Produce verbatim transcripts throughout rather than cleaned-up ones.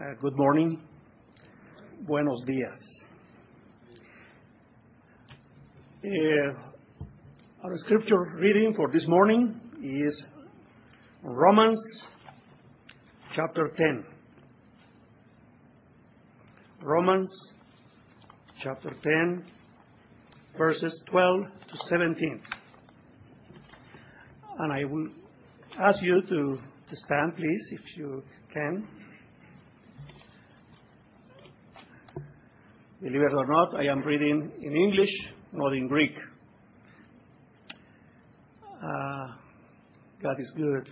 Uh, good morning. Buenos días. Uh, our scripture reading for this morning is Romans chapter ten. Romans chapter ten, verses twelve to seventeen. And I will ask you to, to stand, please, if you can. Believe it or not, I am reading in English, not in Greek. Uh, God is good.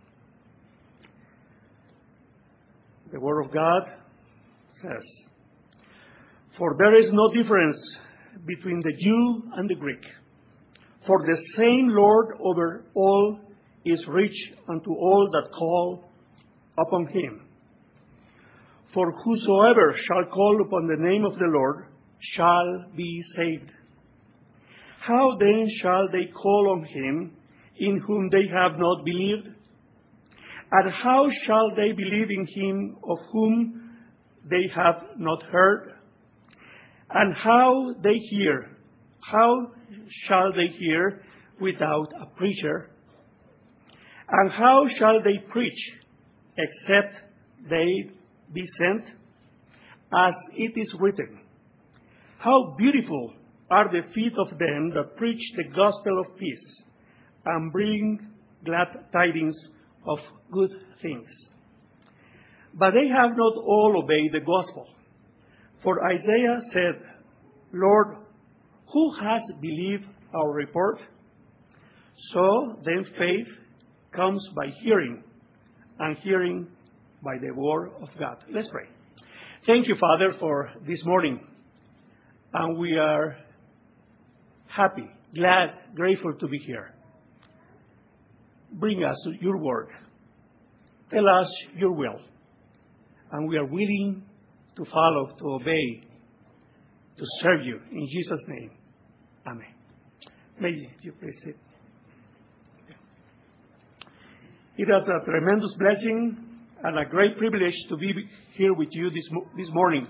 The Word of God says, "For there is no difference between the Jew and the Greek, for the same Lord over all is rich unto all that call upon him. For whosoever shall call upon the name of the Lord shall be saved. How then shall they call on him in whom they have not believed? And how shall they believe in him of whom they have not heard? And how they hear? How shall they hear without a preacher? And how shall they preach except they be sent? As it is written, how beautiful are the feet of them that preach the gospel of peace and bring glad tidings of good things. But they have not all obeyed the gospel. For Isaiah said, Lord, who has believed our report? So then faith comes by hearing, and hearing by the word of God." Let's pray. Thank you, Father, for this morning. And we are happy, glad, grateful to be here. Bring us your word. Tell us your will. And we are willing to follow, to obey, to serve you. In Jesus' name, amen. May you please sit. It is a tremendous blessing and a great privilege to be here with you this, this morning.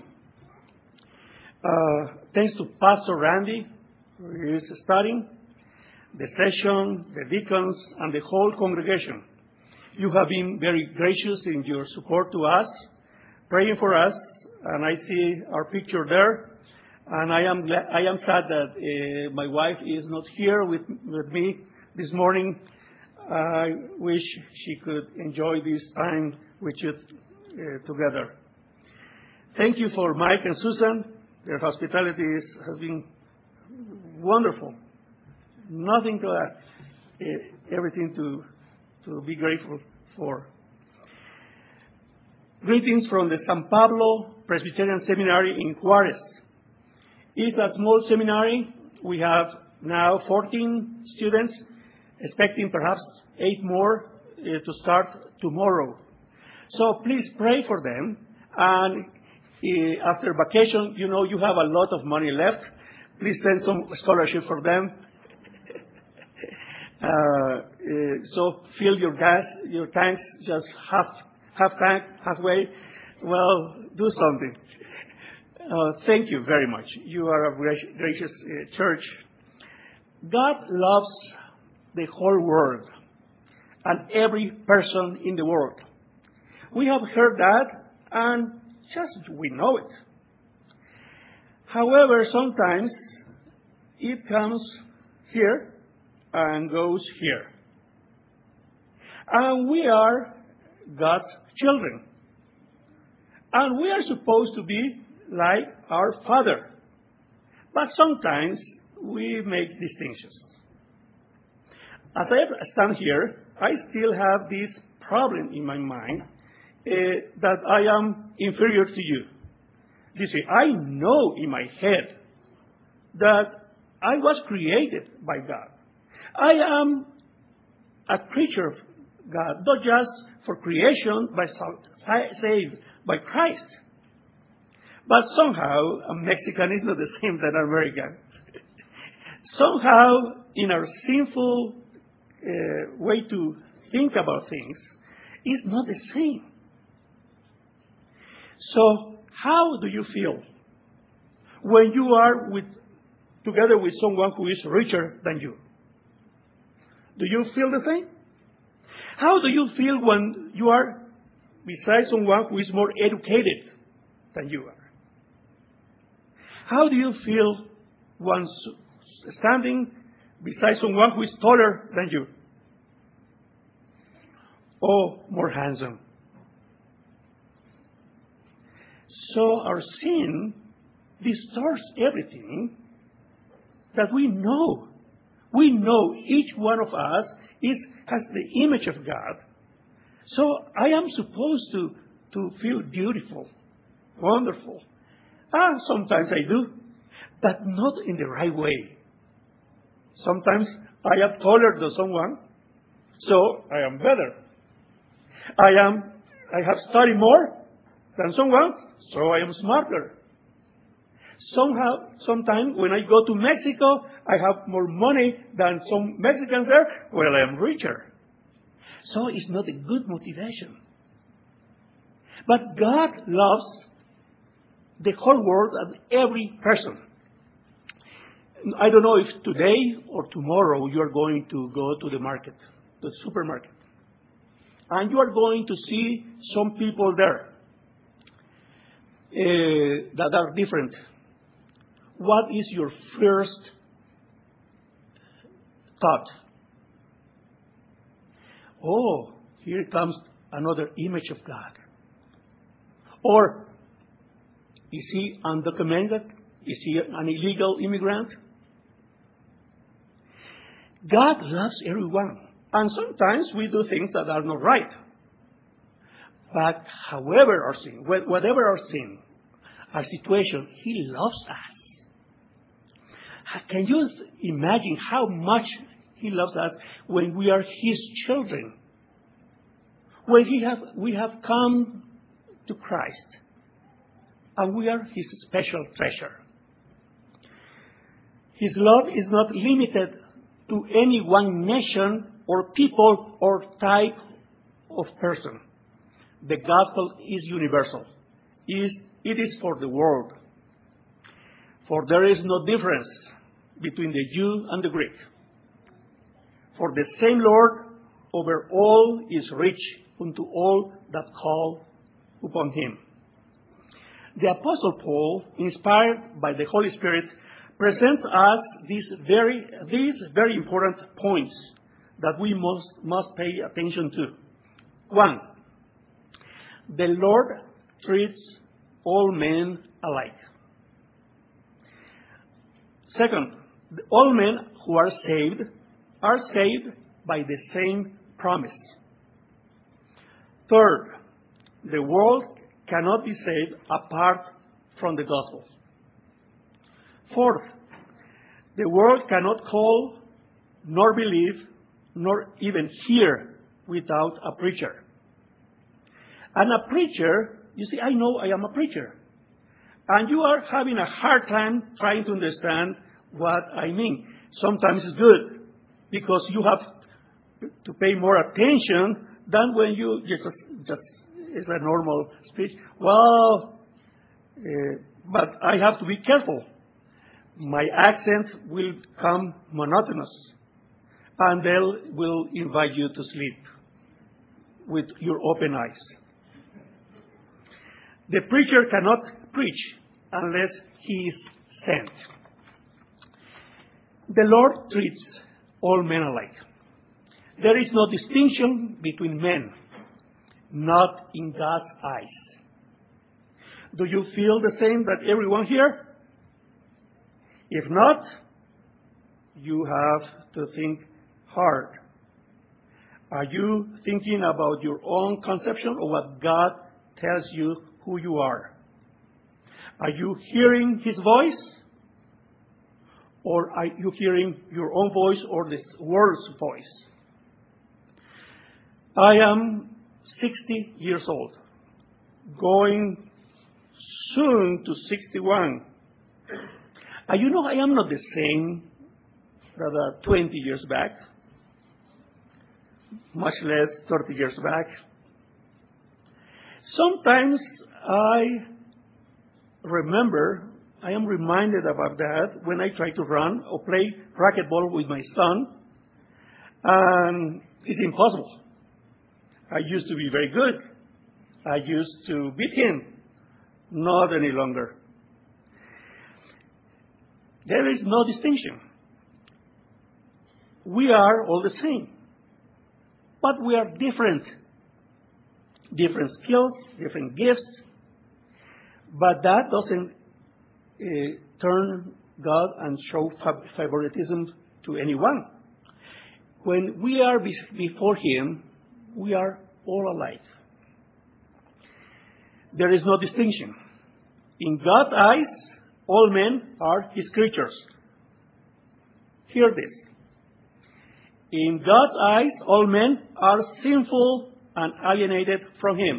Uh, thanks to Pastor Randy, who is starting, the session, the deacons, and the whole congregation. You have been very gracious in your support to us, praying for us, and I see our picture there. And I am glad, I am sad that uh, my wife is not here with, with me this morning. I wish she could enjoy this time with you uh, together. Thank you for Mike and Susan. Their hospitality is, has been wonderful. Nothing to ask. Uh, everything to, to be grateful for. Greetings from the San Pablo Presbyterian Seminary in Juarez. It's a small seminary. We have now fourteen students, expecting perhaps eight more uh, to start tomorrow. So please pray for them. And uh, after vacation, you know, you have a lot of money left. Please send some scholarship for them. uh, uh, so fill your gas, your tanks, just half, half tank, halfway. Well, do something. Uh, thank you very much. You are a gracious uh, church. God loves the whole world and every person in the world. We have heard that, and just we know it. However, sometimes it comes here and goes here. And we are God's children. And we are supposed to be like our Father. But sometimes we make distinctions. As I stand here, I still have this problem in my mind uh, that I am inferior to you. You see, I know in my head that I was created by God. I am a creature of God, not just for creation, but saved by Christ. But somehow, a Mexican is not the same as an American. Somehow, in our sinful uh, way to think about things, is not the same. So, how do you feel when you are with, together with someone who is richer than you? Do you feel the same? How do you feel when you are beside someone who is more educated than you are? How do you feel when standing beside someone who is taller than you? Or more handsome? So our sin distorts everything that we know. We know each one of us is, has the image of God. So I am supposed to, to feel beautiful, wonderful. Ah, sometimes I do, but not in the right way. Sometimes I am taller than someone, so I am better. I am, I have studied more than someone, so I am smarter. Somehow, sometimes when I go to Mexico, I have more money than some Mexicans there. Well, I am richer. So it's not a good motivation. But God loves the whole world and every person. I don't know if today or tomorrow you are going to go to the market, the supermarket. And you are going to see some people there uh, that are different. What is your first thought? Oh, here comes another image of God. Or, is he undocumented? Is he an illegal immigrant? God loves everyone. And sometimes we do things that are not right. But however our sin, whatever our sin, our situation, he loves us. Can you imagine how much he loves us when we are his children? When he have, we have come to Christ. And we are his special treasure. His love is not limited to any one nation or people or type of person. The gospel is universal. It is, it is for the world. For there is no difference between the Jew and the Greek. For the same Lord over all is rich unto all that call upon him. The Apostle Paul, inspired by the Holy Spirit, presents us these very, these very important points that we must, must pay attention to. One, the Lord treats all men alike. Second, all men who are saved are saved by the same promise. Third, the world cannot be saved apart from the gospel. Fourth, the world cannot call, nor believe, nor even hear without a preacher. And a preacher, you see, I know I am a preacher. And you are having a hard time trying to understand what I mean. Sometimes it's good because you have to pay more attention than when you just, just it's a normal speech. Well, uh, but I have to be careful. My accent will come monotonous, and they will invite you to sleep with your open eyes. The preacher cannot preach unless he is sent. The Lord treats all men alike. There is no distinction between men, not in God's eyes. Do you feel the same that everyone here? If not, you have to think hard. Are you thinking about your own conception or what God tells you who you are? Are you hearing his voice? Or are you hearing your own voice or this world's voice? I am sixty years old, going soon to sixty-one. And you know, I am not the same that uh, twenty years back, much less thirty years back. Sometimes I remember, I am reminded about that when I try to run or play racquetball with my son, and it's impossible. I used to be very good. I used to beat him. Not any longer. There is no distinction. We are all the same, but we are different. Different skills, different gifts, but that doesn't uh, turn God and show favoritism to anyone. When we are be- before Him, we are all alike. There is no distinction. In God's eyes, all men are His creatures. Hear this. In God's eyes, all men are sinful and alienated from Him.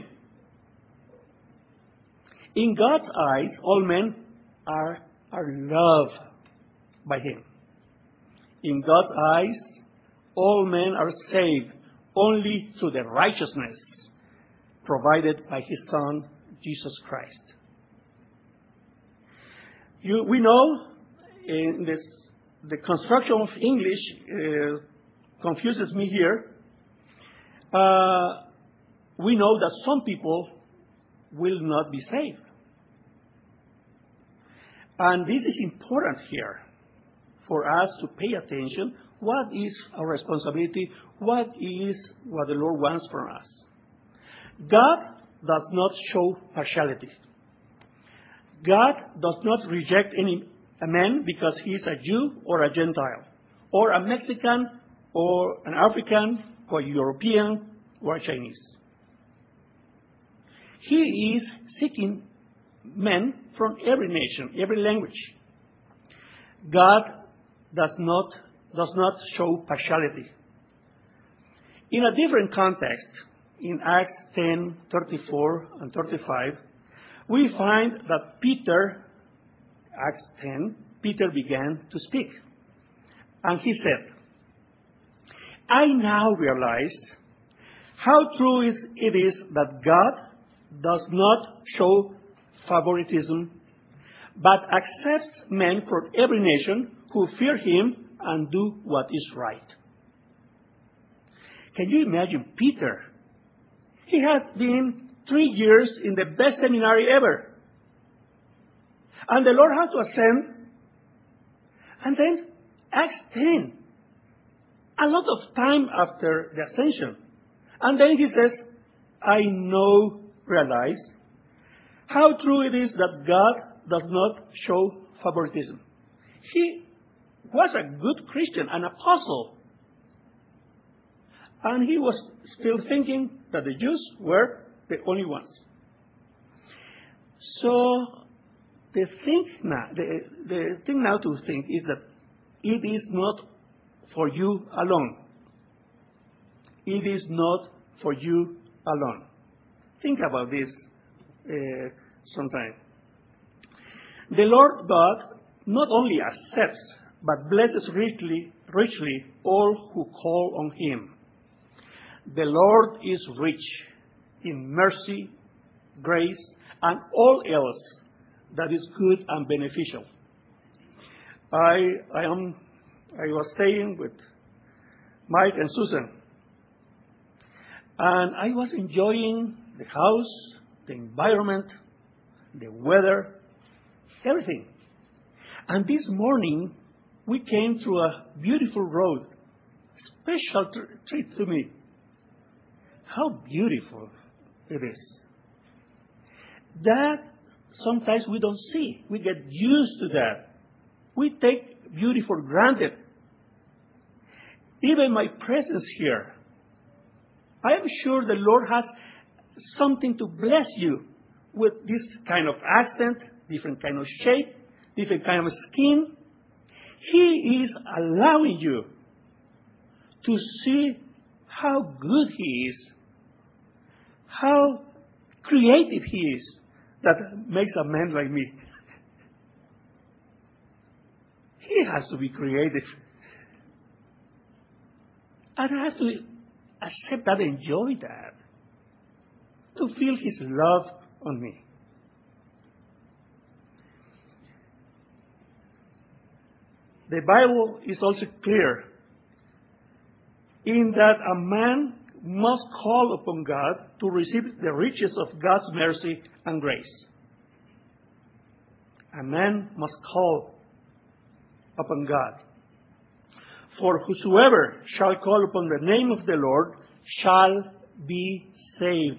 In God's eyes, all men are, are loved by Him. In God's eyes, all men are saved only through the righteousness provided by His Son, Jesus Christ. You, we know in this, the construction of English uh, confuses me here. Uh, we know that some people will not be saved. And this is important here for us to pay attention. What is our responsibility? What is what the Lord wants from us? God does not show partiality. God does not reject any a man because he is a Jew or a Gentile, or a Mexican or an African or a European or a Chinese. He is seeking men from every nation, every language. God does not, does not show partiality. In a different context, in Acts ten, thirty-four and thirty-five, we find that Peter, Acts ten, Peter began to speak. And he said, I now realize how true is, it is that God does not show favoritism, but accepts men from every nation who fear Him and do what is right. Can you imagine Peter? He had been three years in the best seminary ever. And the Lord had to ascend. And then Acts ten. A lot of time after the ascension. And then he says, I now realize how true it is that God does not show favoritism. He was a good Christian, an apostle. And he was still thinking that the Jews were the only ones. So the thing now, the, the thing now to think is that it is not for you alone. It is not for you alone. Think about this uh, sometime. The Lord God not only accepts, but blesses richly, richly all who call on Him. The Lord is rich in mercy, grace, and all else that is good and beneficial. I, I am, I was staying with Mike and Susan, and I was enjoying the house, the environment, the weather, everything. And this morning, we came through a beautiful road, special treat to me. How beautiful it is. That sometimes we don't see. We get used to that. We take beauty for granted. Even my presence here, I am sure the Lord has something to bless you with this kind of accent, different kind of shape, different kind of skin. He is allowing you to see how good He is, how creative He is, that makes a man like me. He has to be creative. And I have to accept that, enjoy that, to feel His love on me. The Bible is also clear in that a man must call upon God to receive the riches of God's mercy and grace. A man must call upon God. For whosoever shall call upon the name of the Lord shall be saved.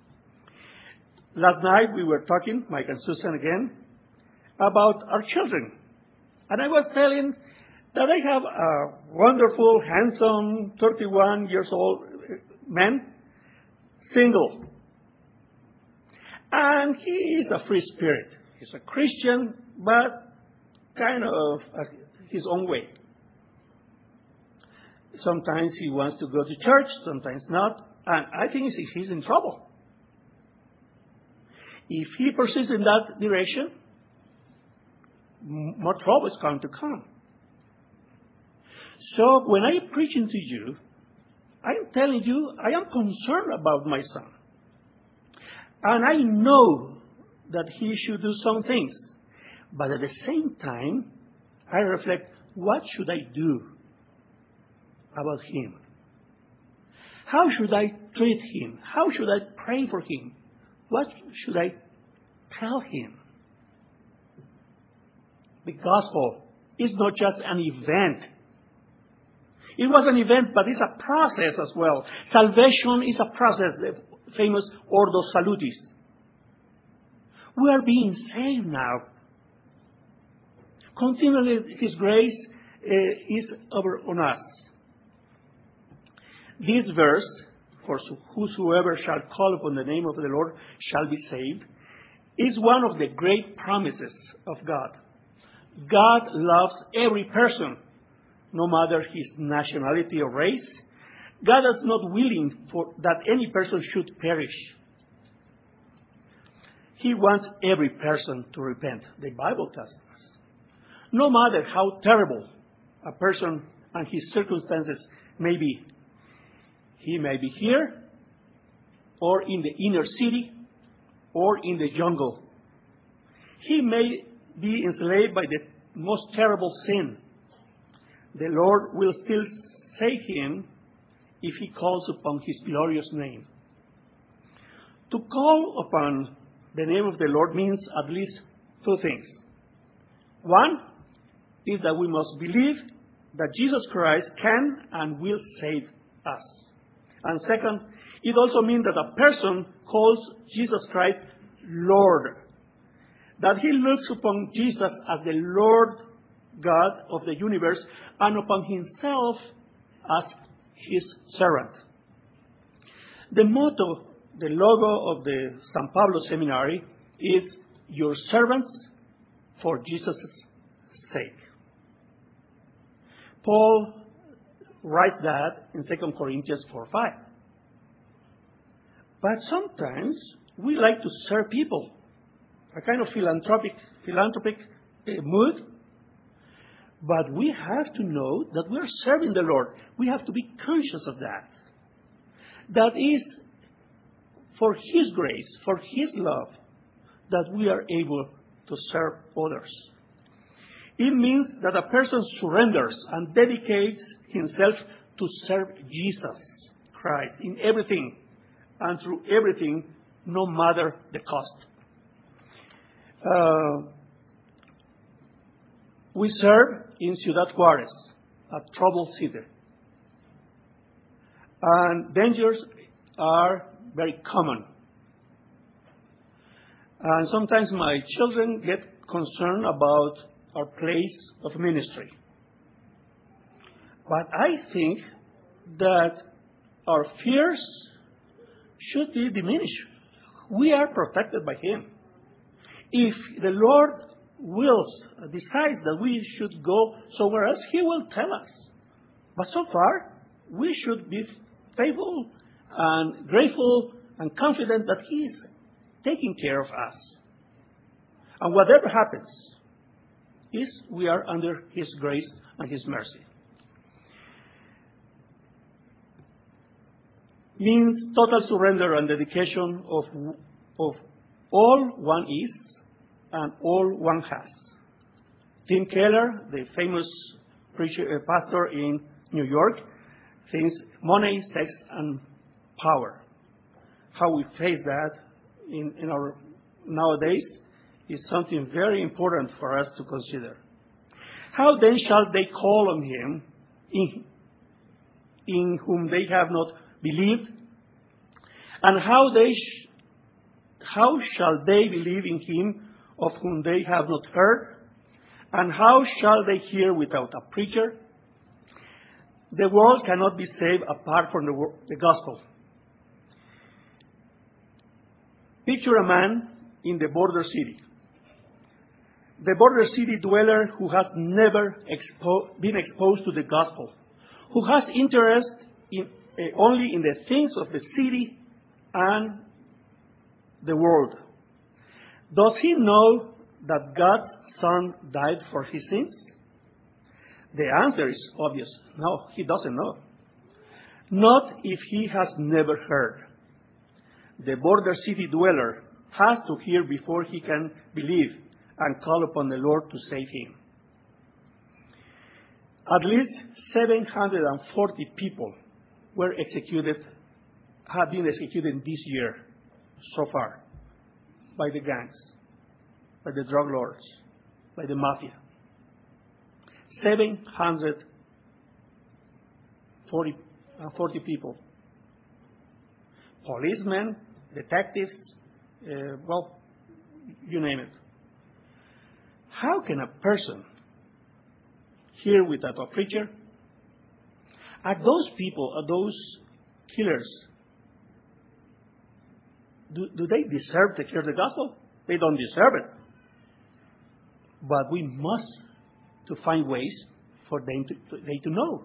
Last night we were talking, Mike and Susan again, about our children. And I was telling that I have a wonderful, handsome, thirty-one years old man, single. And he is a free spirit. He's a Christian, but kind of his own way. Sometimes he wants to go to church, sometimes not. And I think he's in trouble. If he persists in that direction, more trouble is going to come. So when I am preaching to you, I am telling you I am concerned about my son. And I know that he should do some things. But at the same time, I reflect, what should I do about him? How should I treat him? How should I pray for him? What should I tell him? The gospel is not just an event. It was an event, but it's a process as well. Salvation is a process, the famous Ordo Salutis. We are being saved now. Continually, His grace uh, is over on us. This verse, for whosoever shall call upon the name of the Lord shall be saved, is one of the great promises of God. God loves every person, no matter his nationality or race. God is not willing for that any person should perish. He wants every person to repent. The Bible tells us. No matter how terrible a person and his circumstances may be, he may be here, or in the inner city, or in the jungle. He may be enslaved by the most terrible sin. The Lord will still save him if he calls upon his glorious name. To call upon the name of the Lord means at least two things. One is that we must believe that Jesus Christ can and will save us. And second, it also means that a person calls Jesus Christ Lord. That he looks upon Jesus as the Lord God of the universe and upon himself as his servant. The motto, the logo of the San Pablo Seminary is, your servants for Jesus' sake. Paul writes that in Second Corinthians four five. But sometimes we like to serve people, a kind of philanthropic, philanthropic uh, mood. But we have to know that we're serving the Lord. We have to be conscious of that. That is for His grace, for His love, that we are able to serve others. It means that a person surrenders and dedicates himself to serve Jesus Christ in everything and through everything, no matter the cost. Uh, we serve in Ciudad Juarez, a troubled city. And dangers are very common. And sometimes my children get concerned about our place of ministry. But I think that our fears should be diminished. We are protected by Him. If the Lord wills, decides that we should go somewhere else, He will tell us. But so far, we should be faithful and grateful and confident that He is taking care of us. And whatever happens, is we are under His grace and His mercy. Means total surrender and dedication of, of all one is and all one has. Tim Keller, the famous preacher, uh, pastor in New York, thinks money, sex, and power. How we face that in, in our nowadays is something very important for us to consider. How then shall they call on him in, in whom they have not believed? And how they sh- how shall they believe in him of whom they have not heard? And how shall they hear without a preacher? The world cannot be saved apart from the, the gospel. Picture a man in the border city. The border city dweller who has never expo- been exposed to the gospel, who has interest in, uh, only in the things of the city and the world. Does he know that God's Son died for his sins? The answer is obvious. No, he doesn't know. Not if he has never heard. The border city dweller has to hear before he can believe and call upon the Lord to save him. At least seven hundred forty people were executed, have been executed this year so far by the gangs, by the drug lords, by the mafia. seven hundred forty people. Policemen, detectives, uh, well, you name it. How can a person hear without a preacher? Are those people, are those killers, do, do they deserve to hear the gospel? They don't deserve it. But we must to find ways for them to, to, they to know.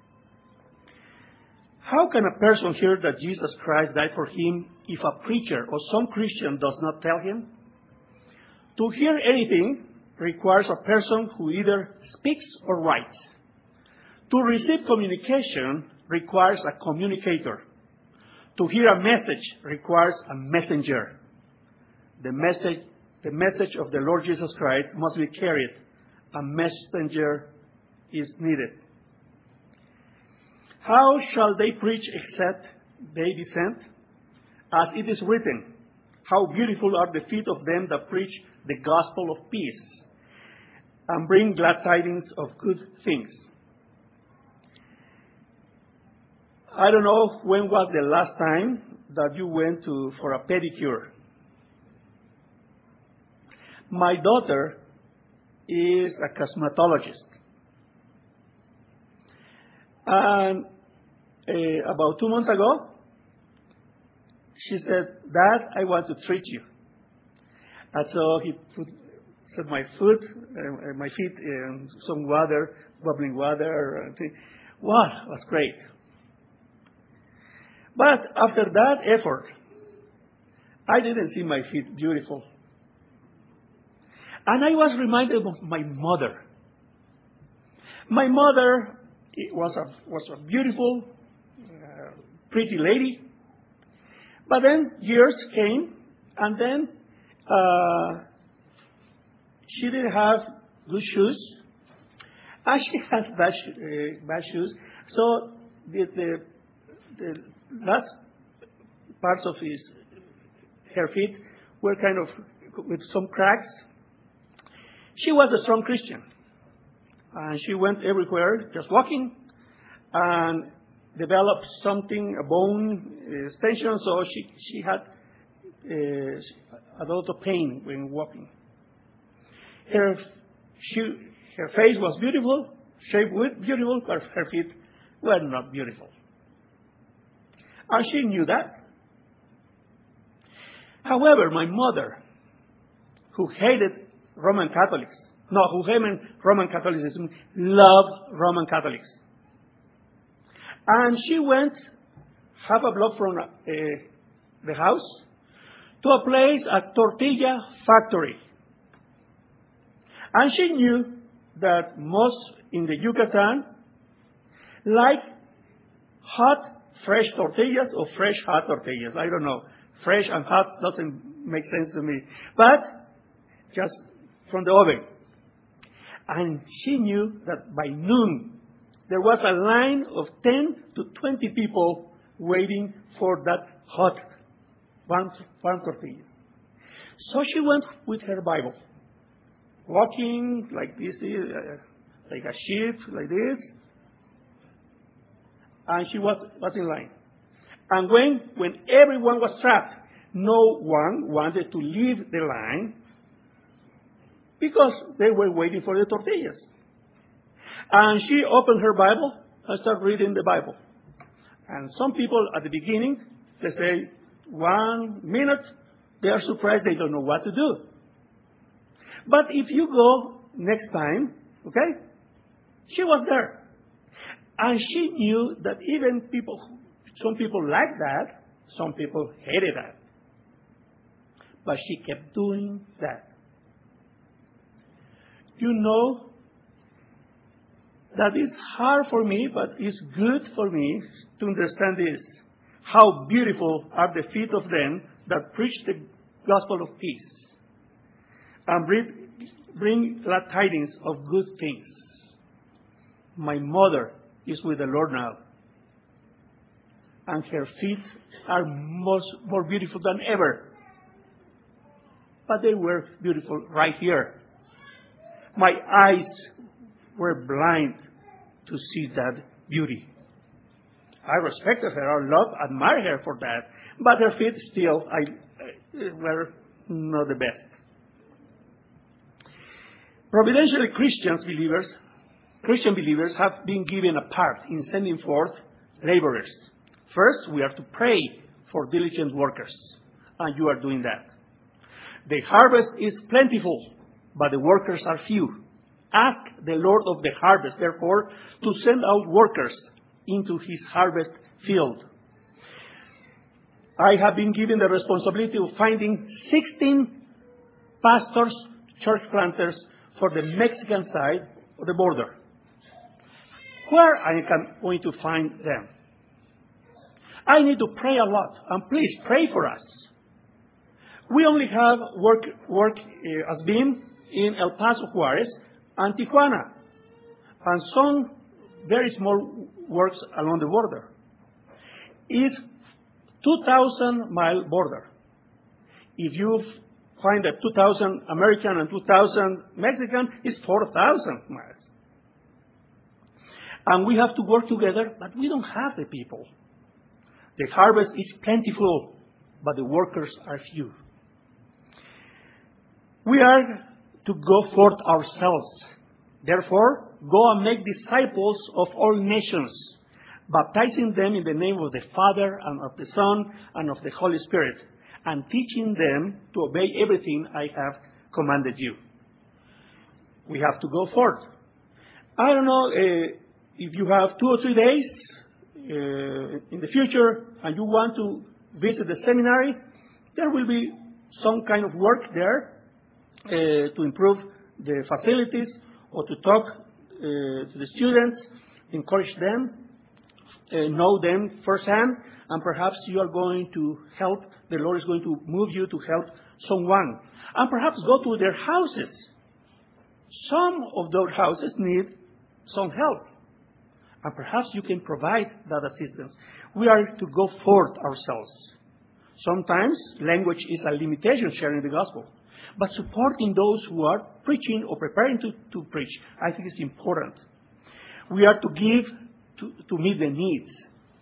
How can a person hear that Jesus Christ died for him if a preacher or some Christian does not tell him? To hear anything requires a person who either speaks or writes. To receive communication requires a communicator. To hear a message requires a messenger. The message, the message of the Lord Jesus Christ must be carried. A messenger is needed. How shall they preach except they be sent? As it is written, how beautiful are the feet of them that preach the gospel of peace and bring glad tidings of good things. I don't know when was the last time that you went to for a pedicure. My daughter is a cosmetologist. And uh, about two months ago, she said, Dad, I want to treat you. And so he put set my foot, uh, my feet in some water, bubbling water. And thing. Wow, it was great. But after that effort, I didn't see my feet beautiful. And I was reminded of my mother. My mother was a, was a beautiful, uh, pretty lady. But then years came, and then uh, she didn't have good shoes. And she had bad, uh, bad shoes. So the, the, the last parts of his, her feet were kind of with some cracks. She was a strong Christian. And she went everywhere, just walking, and developed something, a bone uh, extension, so she, she had uh, a lot of pain when walking. Her, she, her face was beautiful, shaped with beautiful, but her feet were not beautiful. And she knew that. However, my mother, who hated Roman Catholics, no, who hated Roman Catholicism, loved Roman Catholics. And she went half a block from uh, the house to a place, a tortilla factory. And she knew that most in the Yucatan like hot, fresh tortillas or fresh hot tortillas. I don't know. Fresh and hot doesn't make sense to me. But just from the oven. And she knew that by noon, there was a line of ten to twenty people waiting for that hot one, one tortilla. So she went with her Bible, walking like this, uh, like a sheep, like this. And she was, was in line. And when, when everyone was trapped, no one wanted to leave the line because they were waiting for the tortillas. And she opened her Bible and started reading the Bible. And some people at the beginning, they say, one minute, they are surprised, they don't know what to do. But if you go next time, okay, she was there. And she knew that even people, some people liked that, some people hated that. But she kept doing that. You know, that is hard for me, but it's good for me to understand this. How beautiful are the feet of them that preach the gospel of peace and bring, bring glad tidings of good things. My mother is with the Lord now, and her feet are most, more beautiful than ever. But they were beautiful right here. My eyes were blind to see that beauty. I respected her, I love, admire her for that, but her feet still I, uh, were not the best. Providentially, Christians believers, Christian believers have been given a part in sending forth laborers. First, we are to pray for diligent workers, and you are doing that. The harvest is plentiful, but the workers are few. Ask the Lord of the harvest, therefore, to send out workers into his harvest field. I have been given the responsibility of finding sixteen pastors, church planters for the Mexican side of the border. Where I am going to find them? I need to pray a lot, and please pray for us. We only have work, work uh, as being in El Paso, Juarez, and Tijuana, and some very small works along the border. It's two thousand mile border. If you find that two thousand American and two thousand Mexican, it's four thousand miles. And we have to work together, but we don't have the people. The harvest is plentiful, but the workers are few. We are to go forth ourselves. Therefore, go and make disciples of all nations, baptizing them in the name of the Father and of the Son and of the Holy Spirit, and teaching them to obey everything I have commanded you. We have to go forth. I don't know uh, if you have two or three days uh, in the future and you want to visit the seminary, there will be some kind of work there uh, to improve the facilities or to talk uh, to the students, encourage them, uh, know them firsthand, and perhaps you are going to help, the Lord is going to move you to help someone. And perhaps go to their houses. Some of those houses need some help. And perhaps you can provide that assistance. We are to go forth ourselves. Sometimes language is a limitation sharing the gospel. But supporting those who are preaching or preparing to, to preach, I think is important. We are to give to, to meet the needs.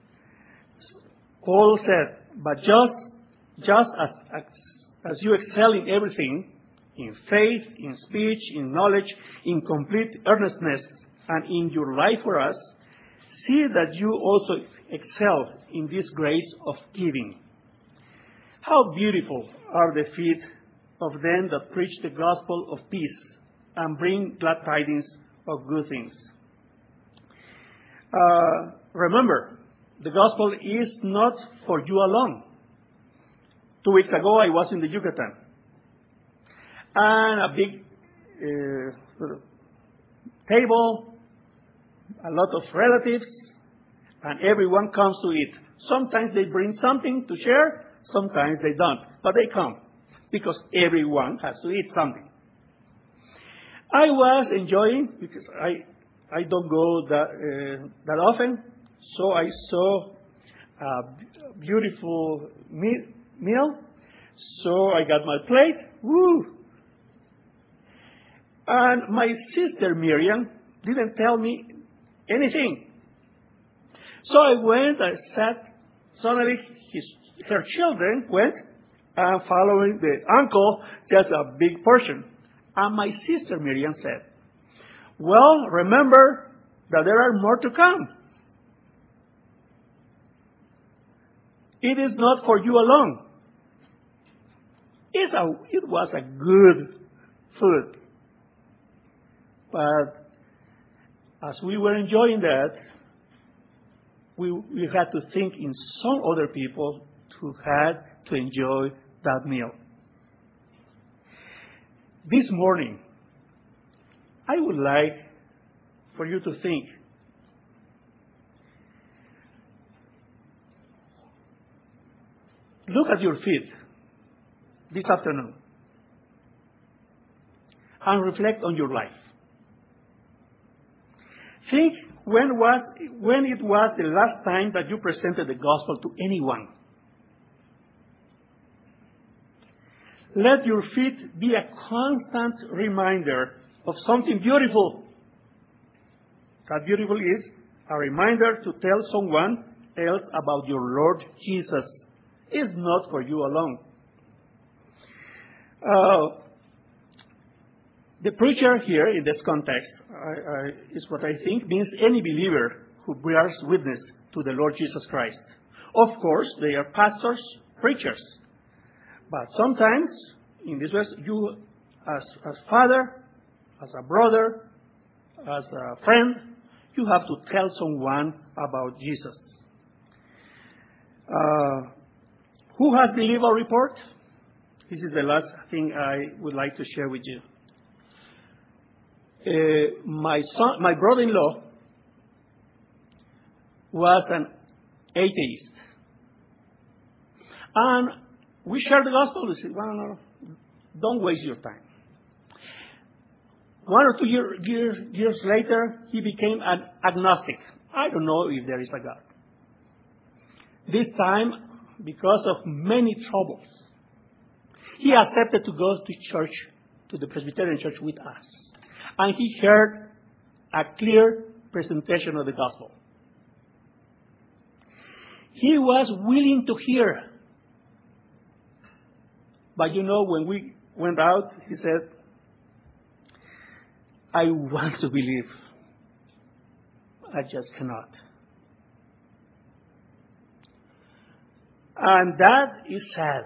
Paul said, but just, just as, as, as you excel in everything, in faith, in speech, in knowledge, in complete earnestness, and in your life for us, see that you also excel in this grace of giving. How beautiful are the feet of them that preach the gospel of peace and bring glad tidings of good things. Uh, remember, the gospel is not for you alone. Two weeks ago, I was in the Yucatan. And a big uh, table, a lot of relatives, and everyone comes to eat. Sometimes they bring something to share, sometimes they don't, but they come because everyone has to eat something. I was enjoying, because I I don't go that uh, that often, so I saw a beautiful me- meal. So I got my plate. Woo! And my sister Miriam didn't tell me anything. So I went, I sat. Suddenly, his, her children went, and following the uncle, just a big portion. And my sister Miriam said, well, remember that there are more to come. It is not for you alone. It's a, it was a good food. But as we were enjoying that, we, we had to think in some other people who had to enjoy that meal. This morning, I would like for you to think, look at your feet this afternoon and reflect on your life. Think when was when it was the last time that you presented the gospel to anyone. Let your feet be a constant reminder of something beautiful. That beautiful is a reminder to tell someone else about your Lord Jesus. It's not for you alone. Uh, the preacher here, in this context, I, I, is what I think means any believer who bears witness to the Lord Jesus Christ. Of course, they are pastors, preachers. But sometimes, in this way, you, as, as father, as a brother, as a friend, you have to tell someone about Jesus. Uh, who has believed our report? This is the last thing I would like to share with you. Uh, my son, my brother-in-law was an atheist. And we shared the gospel. We said, well, no, don't waste your time. One or two year, years, years later, he became an agnostic. I don't know if there is a God. This time, because of many troubles, he accepted to go to church, to the Presbyterian church with us. And he heard a clear presentation of the gospel. He was willing to hear. But you know, when we went out, he said, I want to believe. I just cannot. And that is sad.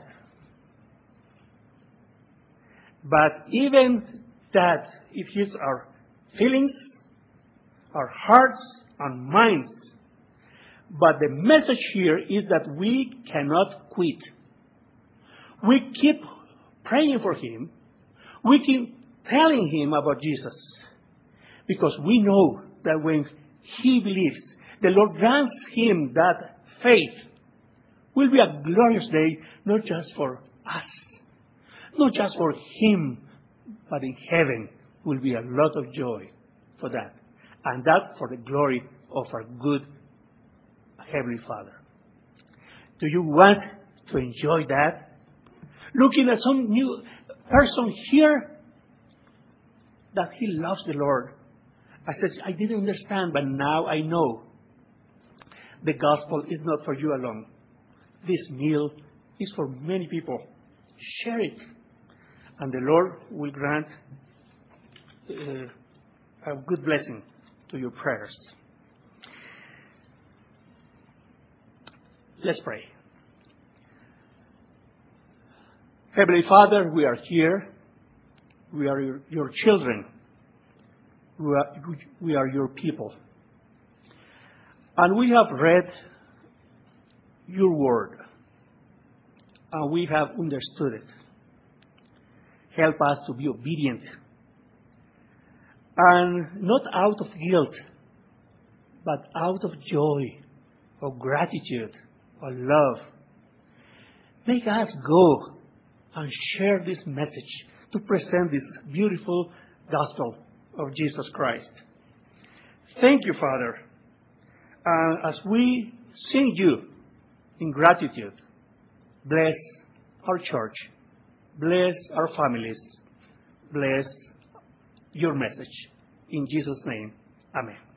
But even that, it hits our feelings, our hearts, and minds. But the message here is that we cannot quit. We keep praying for him. We keep telling him about Jesus. Because we know that when he believes, the Lord grants him that faith. Will be a glorious day, not just for us, not just for him, but in heaven will be a lot of joy for that. And that for the glory of our good Heavenly Father. Do you want to enjoy that? Looking at some new person here that he loves the Lord. I said, I didn't understand, but now I know. The gospel is not for you alone. This meal is for many people. Share it. And the Lord will grant uh, a good blessing to your prayers. Let's pray. Heavenly Father, we are here. We are your, your children. We are, we are your people. And we have read your word. And we have understood it. Help us to be obedient. And not out of guilt, but out of joy, of gratitude, of love. Make us go and share this message to present this beautiful gospel of Jesus Christ. Thank you, Father. Uh, as we sing you in gratitude, bless our church, bless our families, bless your message. In Jesus' name, amen.